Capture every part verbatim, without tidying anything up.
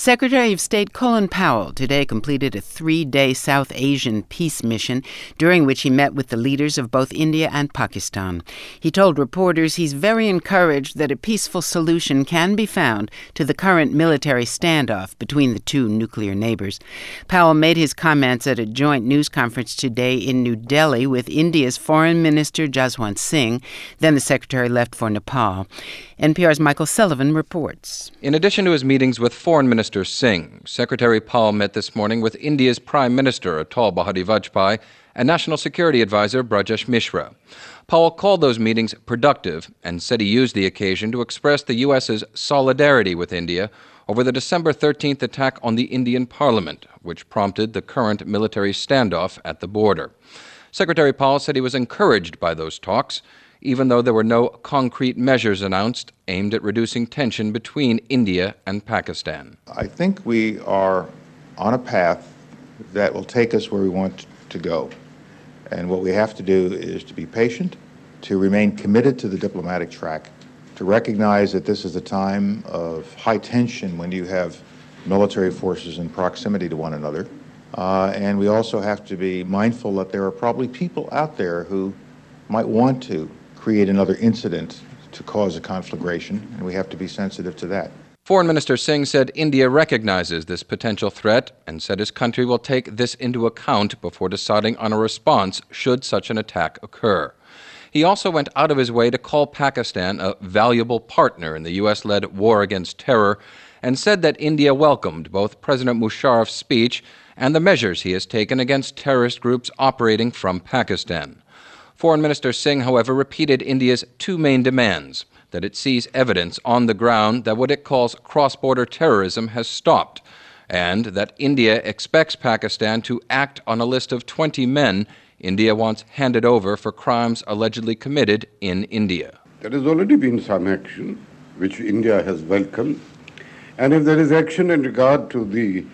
Secretary of State Colin Powell today completed a three-day South Asian peace mission, during which he met with the leaders of both India and Pakistan. He told reporters he's very encouraged that a peaceful solution can be found to the current military standoff between the two nuclear neighbors. Powell made his comments at a joint news conference today in New Delhi with India's Foreign Minister Jaswant Singh. Then the secretary left for Nepal. N P R's Michael Sullivan reports. In addition to his meetings with Foreign Minister Singh, Secretary Powell met this morning with India's Prime Minister Atal Bihari Vajpayee and National Security Advisor Brajesh Mishra. Powell called those meetings productive and said he used the occasion to express the U S's solidarity with India over the December thirteenth attack on the Indian Parliament, which prompted the current military standoff at the border. Secretary Powell said he was encouraged by those talks, even though there were no concrete measures announced aimed at reducing tension between India and Pakistan. I think we are on a path that will take us where we want to go. And what we have to do is to be patient, to remain committed to the diplomatic track, to recognize that this is a time of high tension when you have military forces in proximity to one another. Uh, and we also have to be mindful that there are probably people out there who might want to create another incident to cause a conflagration, and we have to be sensitive to that. Foreign Minister Singh said India recognizes this potential threat and said his country will take this into account before deciding on a response should such an attack occur. He also went out of his way to call Pakistan a valuable partner in the U S-led war against terror and said that India welcomed both President Musharraf's speech and the measures he has taken against terrorist groups operating from Pakistan. Foreign Minister Singh, however, repeated India's two main demands: that it sees evidence on the ground that what it calls cross-border terrorism has stopped, and that India expects Pakistan to act on a list of twenty men India wants handed over for crimes allegedly committed in India. There has already been some action which India has welcomed, and if there is action in regard to the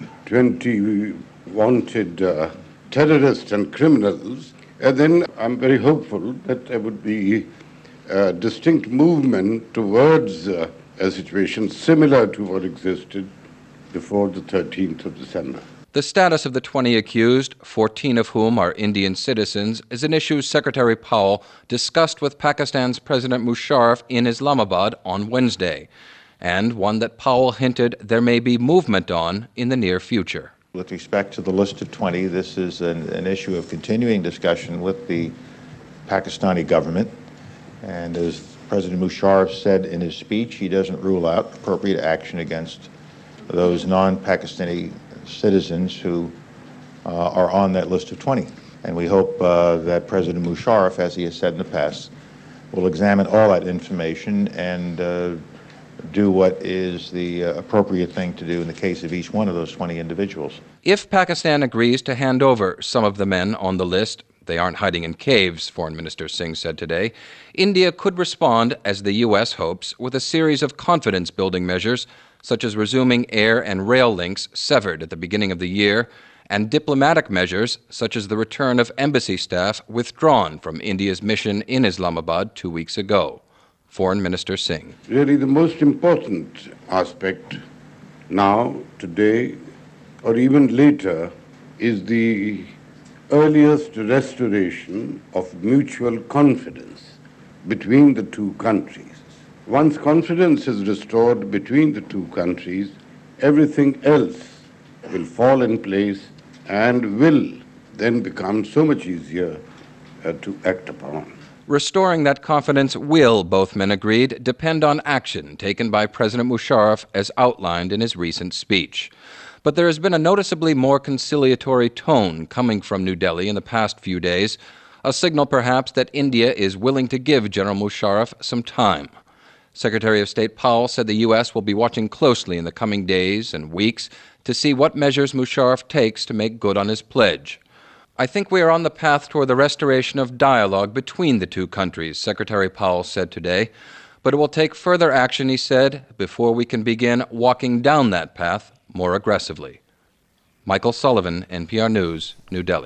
twenty wanted uh, terrorists and criminals, Uh, then I'm very hopeful that there would be a distinct movement towards uh, a situation similar to what existed before the thirteenth of December. The status of the twenty accused, fourteen of whom are Indian citizens, is an issue Secretary Powell discussed with Pakistan's President Musharraf in Islamabad on Wednesday, and one that Powell hinted there may be movement on in the near future. With respect to the list of twenty, this is an, an issue of continuing discussion with the Pakistani government. And as President Musharraf said in his speech, he doesn't rule out appropriate action against those non-Pakistani citizens who uh, are on that list of twenty. And we hope uh, that President Musharraf, as he has said in the past, will examine all that information and uh, do what is the uh, appropriate thing to do in the case of each one of those twenty individuals. If Pakistan agrees to hand over some of the men on the list, they aren't hiding in caves, Foreign Minister Singh said today, India could respond, as the U S hopes, with a series of confidence-building measures, such as resuming air and rail links severed at the beginning of the year, and diplomatic measures, such as the return of embassy staff withdrawn from India's mission in Islamabad two weeks ago. Foreign Minister Singh. Really the most important aspect now, today, or even later, is the earliest restoration of mutual confidence between the two countries. Once confidence is restored between the two countries, everything else will fall in place and will then become so much easier uh, to act upon. Restoring that confidence will, both men agreed, depend on action taken by President Musharraf as outlined in his recent speech. But there has been a noticeably more conciliatory tone coming from New Delhi in the past few days, a signal perhaps that India is willing to give General Musharraf some time. Secretary of State Powell said the U S will be watching closely in the coming days and weeks to see what measures Musharraf takes to make good on his pledge. I think we are on the path toward the restoration of dialogue between the two countries, Secretary Powell said today. But it will take further action, he said, before we can begin walking down that path more aggressively. Michael Sullivan, N P R News, New Delhi.